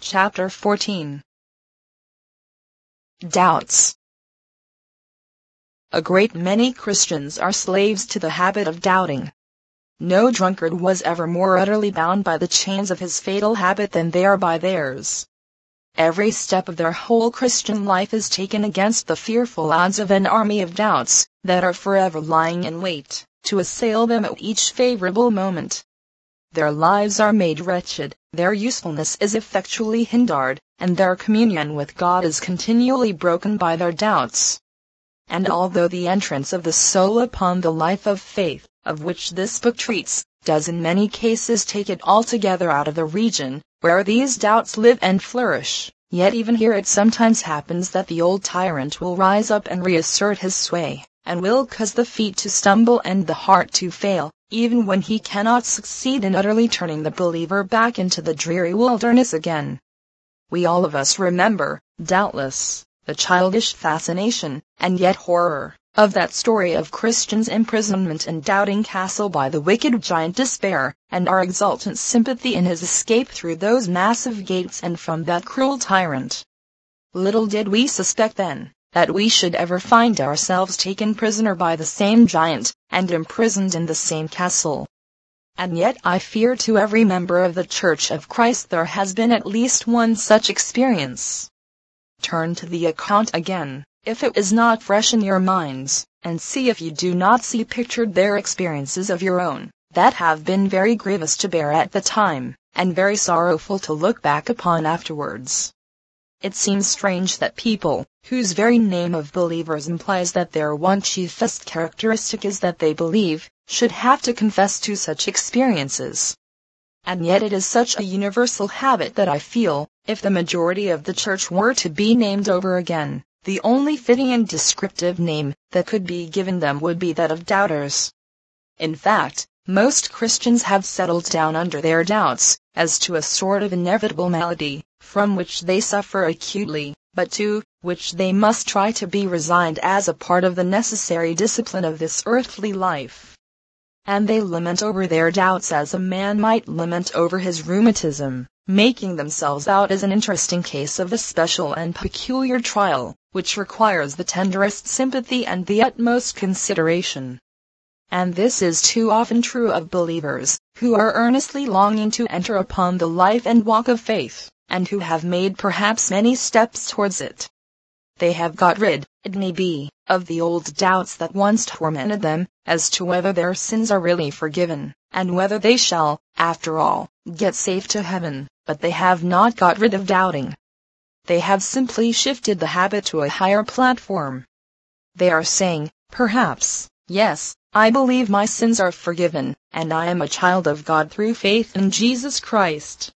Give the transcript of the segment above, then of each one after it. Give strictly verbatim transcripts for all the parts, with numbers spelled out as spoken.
Chapter fourteen. Doubts. A great many Christians are slaves to the habit of doubting. No drunkard was ever more utterly bound by the chains of his fatal habit than they are by theirs. Every step of their whole Christian life is taken against the fearful odds of an army of doubts, that are forever lying in wait, to assail them at each favorable moment. Their lives are made wretched, their usefulness is effectually hindered, and their communion with God is continually broken by their doubts. And although the entrance of the soul upon the life of faith, of which this book treats, does in many cases take it altogether out of the region where these doubts live and flourish, yet even here it sometimes happens that the old tyrant will rise up and reassert his sway, and will cause the feet to stumble and the heart to fail, even when he cannot succeed in utterly turning the believer back into the dreary wilderness again. We all of us remember, doubtless, the childish fascination, and yet horror, of that story of Christian's imprisonment in Doubting Castle by the wicked giant Despair, and our exultant sympathy in his escape through those massive gates and from that cruel tyrant. Little did we suspect then, that we should ever find ourselves taken prisoner by the same giant, and imprisoned in the same castle. And yet I fear to every member of the Church of Christ there has been at least one such experience. Turn to the account again, if it is not fresh in your minds, and see if you do not see pictured there experiences of your own, that have been very grievous to bear at the time, and very sorrowful to look back upon afterwards. It seems strange that people, whose very name of believers implies that their one chiefest characteristic is that they believe, should have to confess to such experiences. And yet it is such a universal habit that I feel, if the majority of the church were to be named over again, the only fitting and descriptive name that could be given them would be that of doubters. In fact, most Christians have settled down under their doubts, as to a sort of inevitable malady, from which they suffer acutely, but to which they must try to be resigned as a part of the necessary discipline of this earthly life. And they lament over their doubts as a man might lament over his rheumatism, making themselves out as an interesting case of a special and peculiar trial, which requires the tenderest sympathy and the utmost consideration. And this is too often true of believers, who are earnestly longing to enter upon the life and walk of faith, and who have made perhaps many steps towards it. They have got rid, it may be, of the old doubts that once tormented them, as to whether their sins are really forgiven, and whether they shall, after all, get safe to heaven, but they have not got rid of doubting. They have simply shifted the habit to a higher platform. They are saying, perhaps, yes, I believe my sins are forgiven, and I am a child of God through faith in Jesus Christ.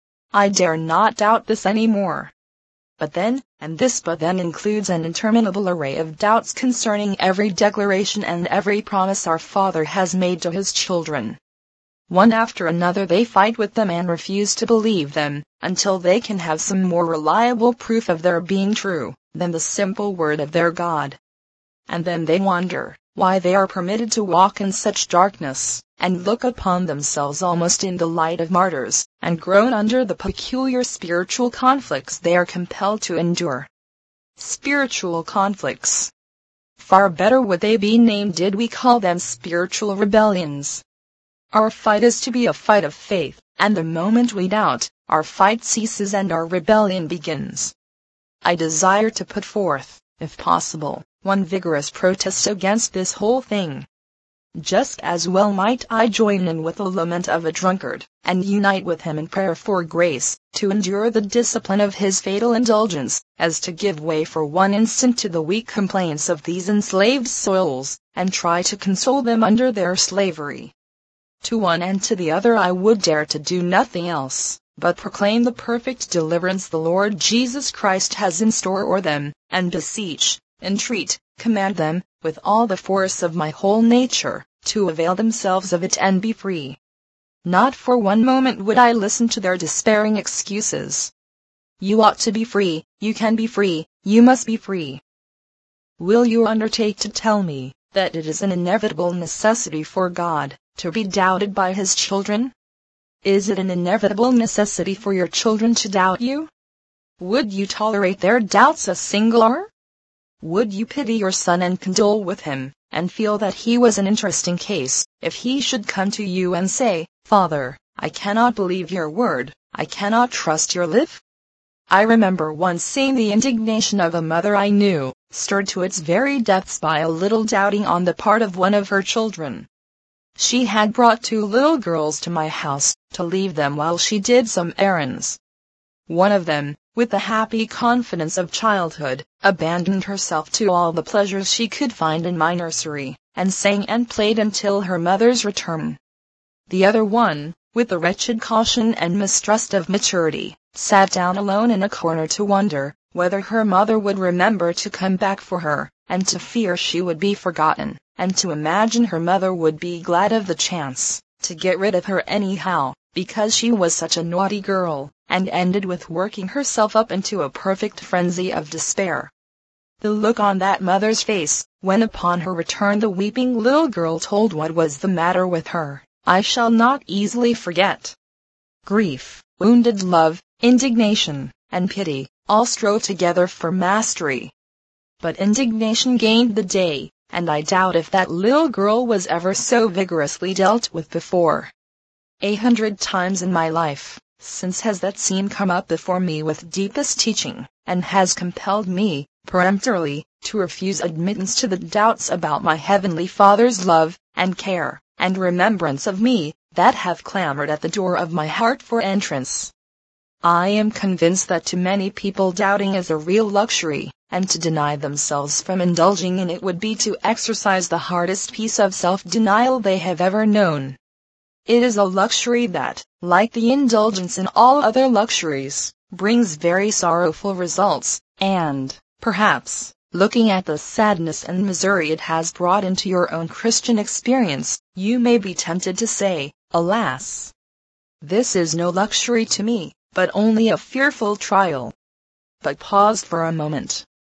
I dare not doubt this any more. But then, and this but then includes an interminable array of doubts concerning every declaration and every promise our Father has made to His children. One after another they fight with them and refuse to believe them, until they can have some more reliable proof of their being true, than the simple word of their God. And then they wonder why they are permitted to walk in such darkness, and look upon themselves almost in the light of martyrs, and groan under the peculiar spiritual conflicts they are compelled to endure. Spiritual conflicts. Far better would they be named did we call them spiritual rebellions. Our fight is to be a fight of faith, and the moment we doubt, our fight ceases and our rebellion begins. I desire to put forth, if possible, one vigorous protest against this whole thing. Just as well might I join in with the lament of a drunkard, and unite with him in prayer for grace, to endure the discipline of his fatal indulgence, as to give way for one instant to the weak complaints of these enslaved souls, and try to console them under their slavery. To one and to the other I would dare to do nothing else, but proclaim the perfect deliverance the Lord Jesus Christ has in store for them, and beseech, entreat, command them, with all the force of my whole nature, to avail themselves of it and be free. Not for one moment would I listen to their despairing excuses. You ought to be free, you can be free, you must be free. Will you undertake to tell me that it is an inevitable necessity for God to be doubted by His children? Is it an inevitable necessity for your children to doubt you? Would you tolerate their doubts a single hour? Would you pity your son and condole with him, and feel that he was an interesting case, if he should come to you and say, "Father, I cannot believe your word, I cannot trust your life"? I remember once seeing the indignation of a mother I knew, stirred to its very depths by a little doubting on the part of one of her children. She had brought two little girls to my house, to leave them while she did some errands. One of them, with the happy confidence of childhood, abandoned herself to all the pleasures she could find in my nursery, and sang and played until her mother's return. The other one, with the wretched caution and mistrust of maturity, sat down alone in a corner to wonder whether her mother would remember to come back for her, and to fear she would be forgotten, and to imagine her mother would be glad of the chance to get rid of her anyhow, because she was such a naughty girl, and ended with working herself up into a perfect frenzy of despair. The look on that mother's face, when upon her return the weeping little girl told what was the matter with her, I shall not easily forget. Grief, wounded love, indignation, and pity, all strove together for mastery. But indignation gained the day, and I doubt if that little girl was ever so vigorously dealt with before. A hundred times in my life, since has that scene come up before me with deepest teaching, and has compelled me, peremptorily, to refuse admittance to the doubts about my Heavenly Father's love, and care, and remembrance of me, that have clamored at the door of my heart for entrance. I am convinced that to many people doubting is a real luxury, and to deny themselves from indulging in it would be to exercise the hardest piece of self-denial they have ever known. It is a luxury that, like the indulgence in all other luxuries, brings very sorrowful results, and, perhaps, looking at the sadness and misery it has brought into your own Christian experience, you may be tempted to say, "Alas! This is no luxury to me, but only a fearful trial." But pause for a moment.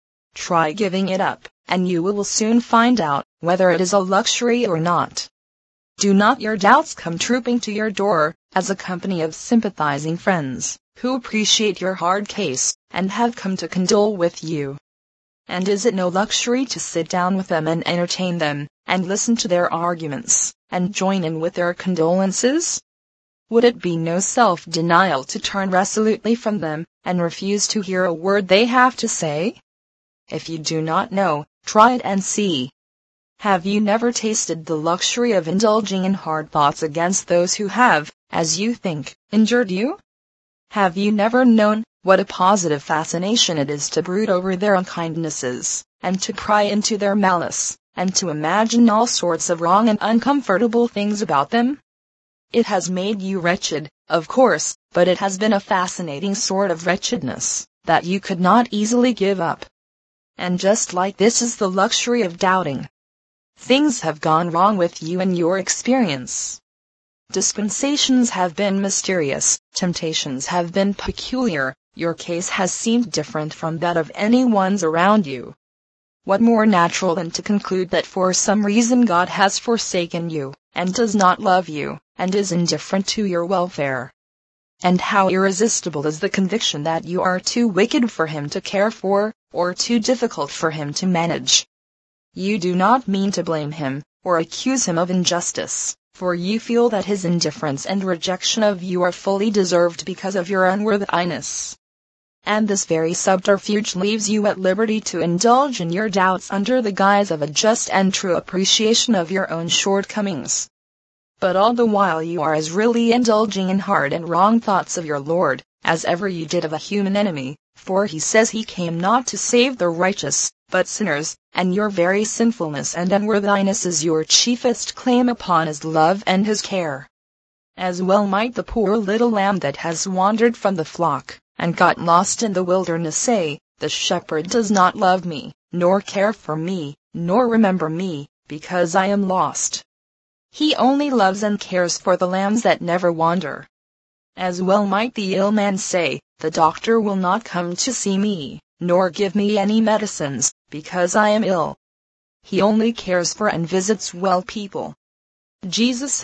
Try giving it up, and you will soon find out whether it is a luxury or not. Do not your doubts come trooping to your door, as a company of sympathizing friends, who appreciate your hard case, and have come to condole with you? And is it no luxury to sit down with them and entertain them, and listen to their arguments, and join in with their condolences? Would it be no self-denial to turn resolutely from them, and refuse to hear a word they have to say? If you do not know, try it and see. Have you never tasted the luxury of indulging in hard thoughts against those who have, as you think, injured you? Have you never known what a positive fascination it is to brood over their unkindnesses, and to pry into their malice, and to imagine all sorts of wrong and uncomfortable things about them? It has made you wretched, of course, but it has been a fascinating sort of wretchedness, that you could not easily give up. And just like this is the luxury of doubting. Things have gone wrong with you in your experience. Dispensations have been mysterious, temptations have been peculiar, your case has seemed different from that of anyone's around you. What more natural than to conclude that for some reason God has forsaken you, and does not love you, and is indifferent to your welfare? And how irresistible is the conviction that you are too wicked for Him to care for, or too difficult for Him to manage. You do not mean to blame Him, or accuse Him of injustice, for you feel that His indifference and rejection of you are fully deserved because of your unworthiness. And this very subterfuge leaves you at liberty to indulge in your doubts under the guise of a just and true appreciation of your own shortcomings. But all the while you are as really indulging in hard and wrong thoughts of your Lord, as ever you did of a human enemy, for He says He came not to save the righteous, but sinners, and your very sinfulness and unworthiness is your chiefest claim upon His love and His care. As well might the poor little lamb that has wandered from the flock, and got lost in the wilderness say, "The shepherd does not love me, nor care for me, nor remember me, because I am lost." He only loves and cares for the lambs that never wander. As well might the ill man say, "The doctor will not come to see me, nor give me any medicines, because I am ill." He only cares for and visits well people. Jesus says,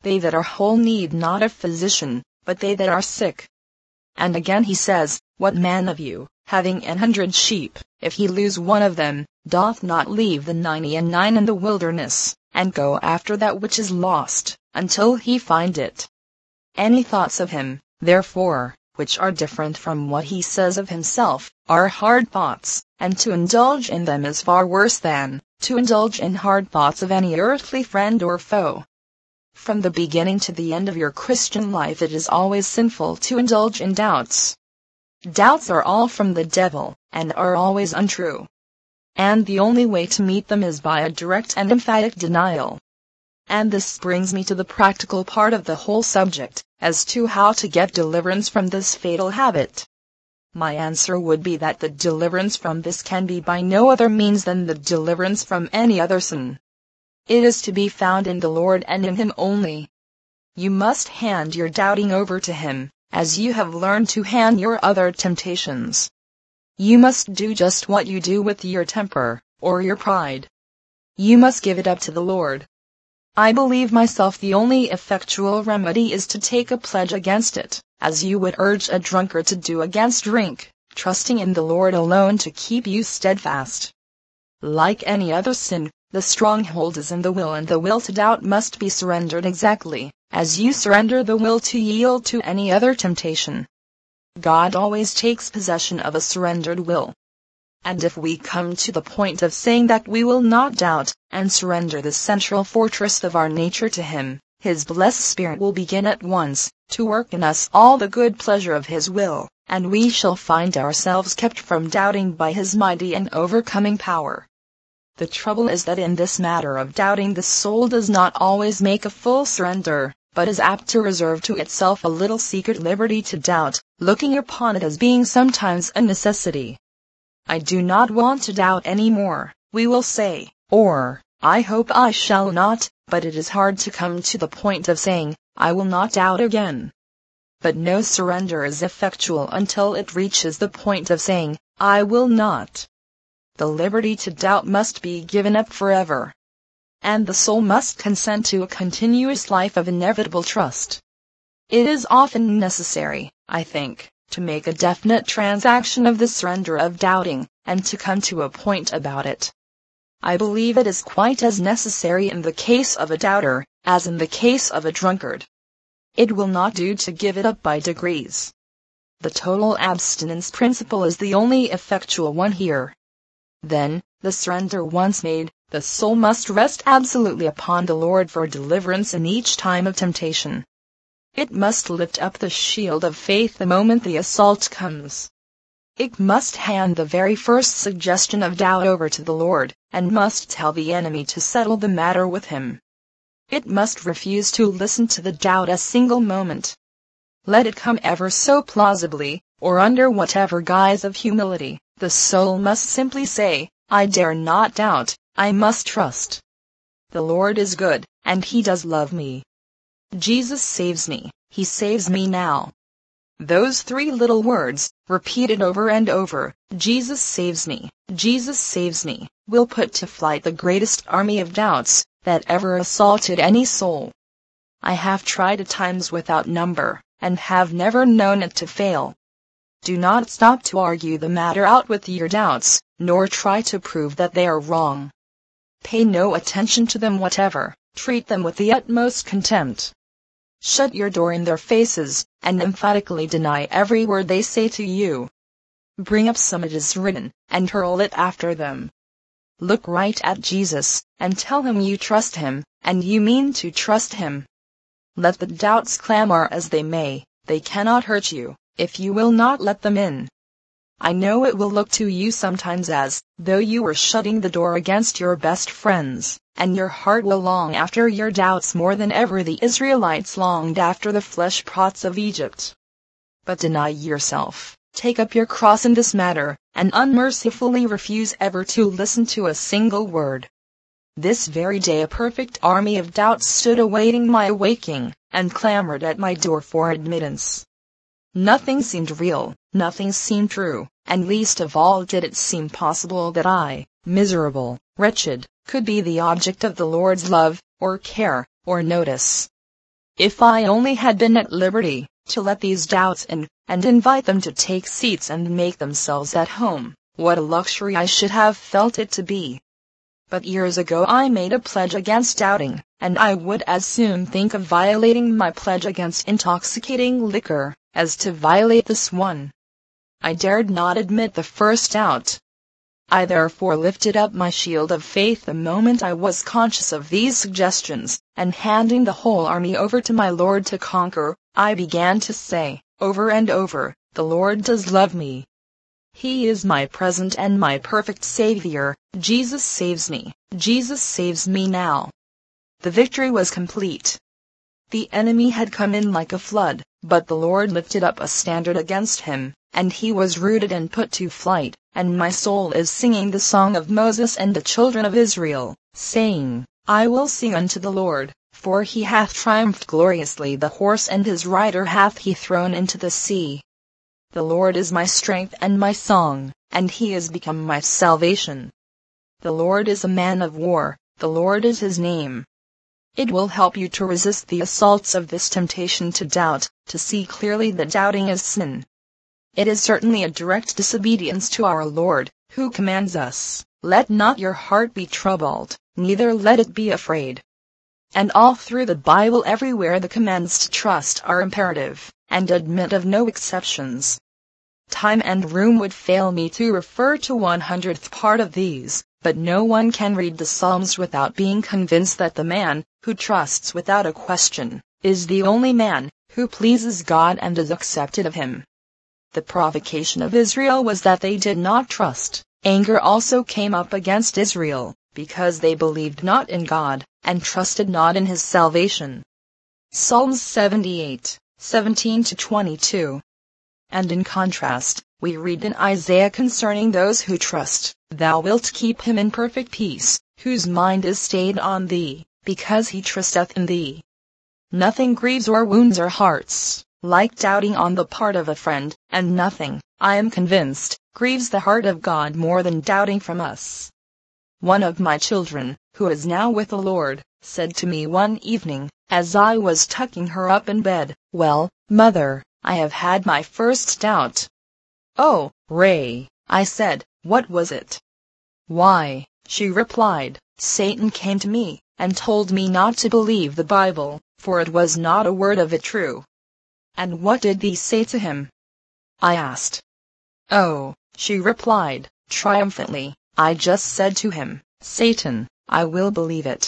they that are whole need not a physician, but they that are sick. And again he says, What man of you, having an hundred sheep, if he lose one of them, doth not leave the ninety and nine in the wilderness, and go after that which is lost, until he find it? Any thoughts of him, therefore, which are different from what he says of himself, are hard thoughts, and to indulge in them is far worse than to indulge in hard thoughts of any earthly friend or foe. From the beginning to the end of your Christian life it is always sinful to indulge in doubts. Doubts are all from the devil, and are always untrue. And the only way to meet them is by a direct and emphatic denial. And this brings me to the practical part of the whole subject, as to how to get deliverance from this fatal habit. My answer would be that the deliverance from this can be by no other means than the deliverance from any other sin. It is to be found in the Lord and in Him only. You must hand your doubting over to Him, as you have learned to hand your other temptations. You must do just what you do with your temper, or your pride. You must give it up to the Lord. I believe myself the only effectual remedy is to take a pledge against it, as you would urge a drunkard to do against drink, trusting in the Lord alone to keep you steadfast. Like any other sin, the stronghold is in the will, and the will to doubt must be surrendered exactly as you surrender the will to yield to any other temptation. God always takes possession of a surrendered will. And if we come to the point of saying that we will not doubt, and surrender the central fortress of our nature to Him, His blessed Spirit will begin at once to work in us all the good pleasure of His will, and we shall find ourselves kept from doubting by His mighty and overcoming power. The trouble is that in this matter of doubting the soul does not always make a full surrender, but is apt to reserve to itself a little secret liberty to doubt, looking upon it as being sometimes a necessity. I do not want to doubt any more, we will say, or, I hope I shall not, but it is hard to come to the point of saying, I will not doubt again. But no surrender is effectual until it reaches the point of saying, I will not. The liberty to doubt must be given up forever. And the soul must consent to a continuous life of inevitable trust. It is often necessary, I think, to make a definite transaction of the surrender of doubting, and to come to a point about it. I believe it is quite as necessary in the case of a doubter, as in the case of a drunkard. It will not do to give it up by degrees. The total abstinence principle is the only effectual one here. Then, the surrender once made, the soul must rest absolutely upon the Lord for deliverance in each time of temptation. It must lift up the shield of faith the moment the assault comes. It must hand the very first suggestion of doubt over to the Lord, and must tell the enemy to settle the matter with him. It must refuse to listen to the doubt a single moment. Let it come ever so plausibly, or under whatever guise of humility, the soul must simply say, I dare not doubt, I must trust. The Lord is good, and He does love me. Jesus saves me, He saves me now. Those three little words, repeated over and over, Jesus saves me, Jesus saves me, will put to flight the greatest army of doubts that ever assaulted any soul. I have tried at times without number, and have never known it to fail. Do not stop to argue the matter out with your doubts, nor try to prove that they are wrong. Pay no attention to them whatever, treat them with the utmost contempt. Shut your door in their faces, and emphatically deny every word they say to you. Bring up some it is written, and hurl it after them. Look right at Jesus, and tell Him you trust Him, and you mean to trust Him. Let the doubts clamor as they may, they cannot hurt you, if you will not let them in. I know it will look to you sometimes as though you were shutting the door against your best friends, and your heart will long after your doubts more than ever the Israelites longed after the flesh pots of Egypt. But deny yourself, take up your cross in this matter, and unmercifully refuse ever to listen to a single word. This very day a perfect army of doubts stood awaiting my awaking, and clamored at my door for admittance. Nothing seemed real, nothing seemed true, and least of all did it seem possible that I, miserable, wretched, could be the object of the Lord's love, or care, or notice. If I only had been at liberty to let these doubts in, and invite them to take seats and make themselves at home, what a luxury I should have felt it to be. But years ago I made a pledge against doubting, and I would as soon think of violating my pledge against intoxicating liquor, as to violate this one. I dared not admit the first doubt. I therefore lifted up my shield of faith the moment I was conscious of these suggestions, and handing the whole army over to my Lord to conquer, I began to say, over and over, "The Lord does love me. He is my present and my perfect Savior. Jesus saves me. Jesus saves me now." The victory was complete. The enemy had come in like a flood, but the Lord lifted up a standard against him, and he was routed and put to flight, and my soul is singing the song of Moses and the children of Israel, saying, "I will sing unto the Lord, for he hath triumphed gloriously, the horse and his rider hath he thrown into the sea. The Lord is my strength and my song, and he is become my salvation. The Lord is a man of war, the Lord is his name." It will help you to resist the assaults of this temptation to doubt, to see clearly that doubting is sin. It is certainly a direct disobedience to our Lord, who commands us, "Let not your heart be troubled, neither let it be afraid." And all through the Bible everywhere the commands to trust are imperative, and admit of no exceptions. Time and room would fail me to refer to one hundredth part of these, but no one can read the Psalms without being convinced that the man, who trusts without a question, is the only man who pleases God and is accepted of him. The provocation of Israel was that they did not trust. Anger also came up against Israel, because they believed not in God, and trusted not in his salvation. Psalms seventy-eight, seventeen to twenty-two. And in contrast, we read in Isaiah concerning those who trust, "Thou wilt keep him in perfect peace, whose mind is stayed on thee, because he trusteth in thee." Nothing grieves or wounds our hearts like doubting on the part of a friend, and nothing, I am convinced, grieves the heart of God more than doubting from us. One of my children, who is now with the Lord, said to me one evening, as I was tucking her up in bed, "Well, mother, I have had my first doubt." "Oh, Ray," I said, "what was it?" "Why," she replied, "Satan came to me, and told me not to believe the Bible, for it was not a word of it true." "And what did thee say to him?" I asked. "Oh," she replied, triumphantly, "I just said to him, 'Satan, I will believe it.'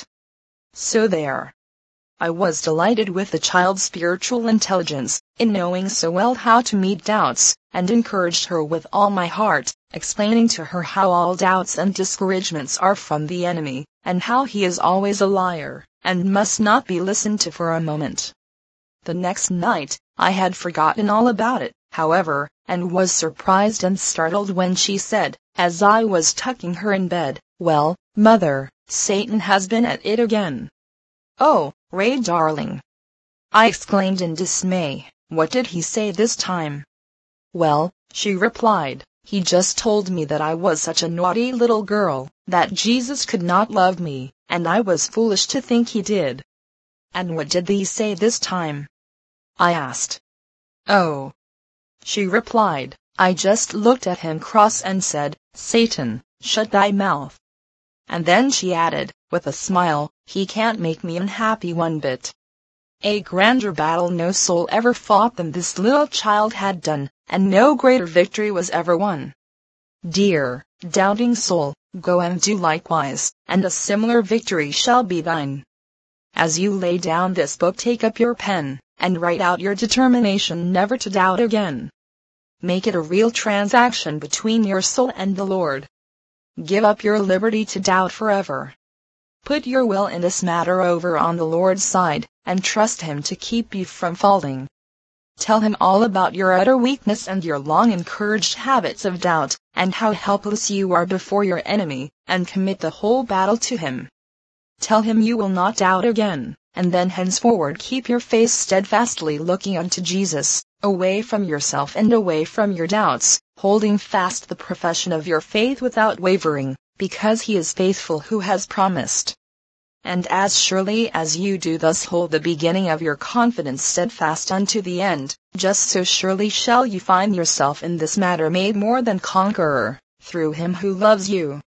So there." I was delighted with the child's spiritual intelligence, in knowing so well how to meet doubts, and encouraged her with all my heart, explaining to her how all doubts and discouragements are from the enemy, and how he is always a liar, and must not be listened to for a moment. The next night, I had forgotten all about it, however, and was surprised and startled when she said, as I was tucking her in bed, "Well, mother, Satan has been at it again." "Oh, Ray darling!" I exclaimed in dismay, "what did he say this time?" "Well," she replied, "he just told me that I was such a naughty little girl, that Jesus could not love me, and I was foolish to think he did." "And what did he say this time?" I asked. "Oh," she replied, "I just looked at him cross and said, 'Satan, shut thy mouth.'" And then she added, with a smile, "He can't make me unhappy one bit." A grander battle no soul ever fought than this little child had done, and no greater victory was ever won. Dear, doubting soul, go and do likewise, and a similar victory shall be thine. As you lay down this book, take up your pen, and write out your determination never to doubt again. Make it a real transaction between your soul and the Lord. Give up your liberty to doubt forever. Put your will in this matter over on the Lord's side, and trust Him to keep you from falling. Tell Him all about your utter weakness and your long encouraged habits of doubt, and how helpless you are before your enemy, and commit the whole battle to Him. Tell Him you will not doubt again, and then henceforward keep your face steadfastly looking unto Jesus, away from yourself and away from your doubts, holding fast the profession of your faith without wavering, because He is faithful who has promised. And as surely as you do thus hold the beginning of your confidence steadfast unto the end, just so surely shall you find yourself in this matter made more than conqueror, through him who loves you.